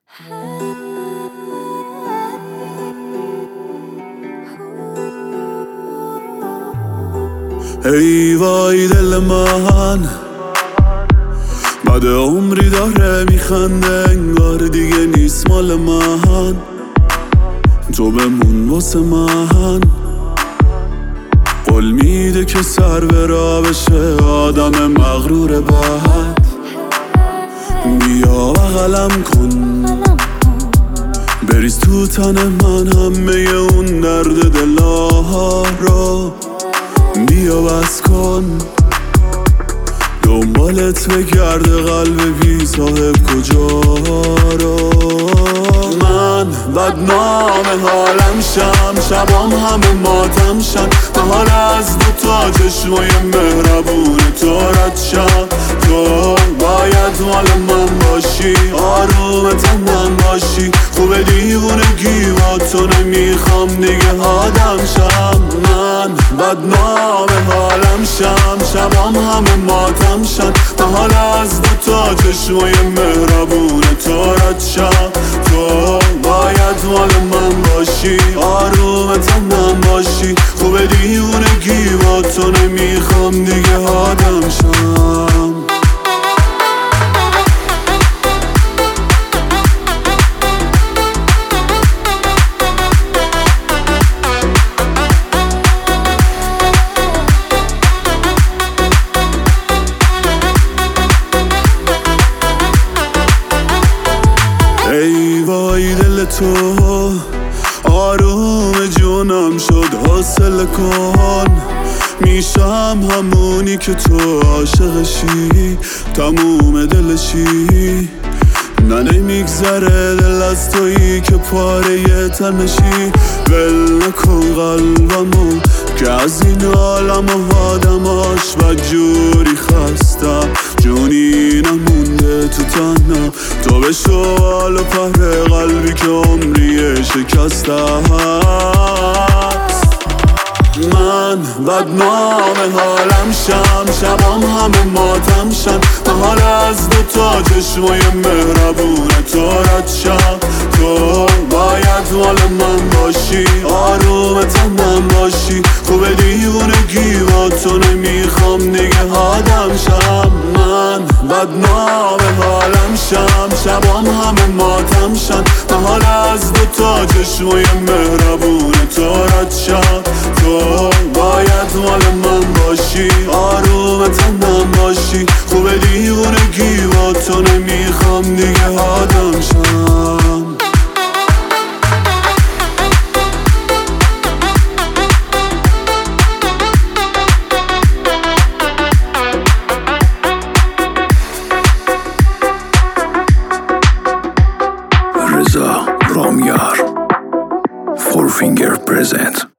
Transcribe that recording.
ای وای دل من بعد عمری داره میخنده، انگار دیگه نیست مال من. تو بمون واسه من، قول میده که سر به راه بشه آدم مغرور بد. بیا بغلم کن، بریز تو تن من همه اون درد دلها رو. بیا بس کن، دنبالت بگرده قلب بی صاحب کجا رو. من بدنام حالم شم، شبام همه ماتم شن. حال از دوتا چشمای مهربون تو رد شم. تو باید مال من باشی، آروم تنم باشی. خوب دیوونگی با تو نمیخوام دیگه آدم شم. من بدنام حالم شم، شبام همه ماتم شن. حال از دوتا چشمای مهربون تو رد شم. تو باید مال من باشی، آروم تنم باشی. خوب دیوونگی با تو نمیخوام دیگه آدم شم. ای وای دل تو آروم جونم شد، حاصل کن. میشم همونی که تو عاشقشی، تموم دلشی. نه نمیگذره دل از تویی که پاره تنشی. ول نکن قلبمو که از این عالم و آدماش بدجوری خستم. جونی نمونده تو تنها، تو به شوال و پهر قلبی که عمریه شکسته هست. من بدنام حالم شم، شبام همه ماتم شن. حال از دوتا چشمای مهربون تو رد شم. تو باید مال من باشی، آروم تنم باشی. خوب دیوونگی با تو نمیخوام دیگه آدم شم. من بدنام حالم شم، شبام همه ماتم شن. حال از دوتا چشمای مهربون تو رد شم. تو باید مال من باشی، آروم تنم باشی. خوب دیوونگی با تو نمیخوام دیگه آدم شم. رضا رامیار، فور فینگر پرزنت.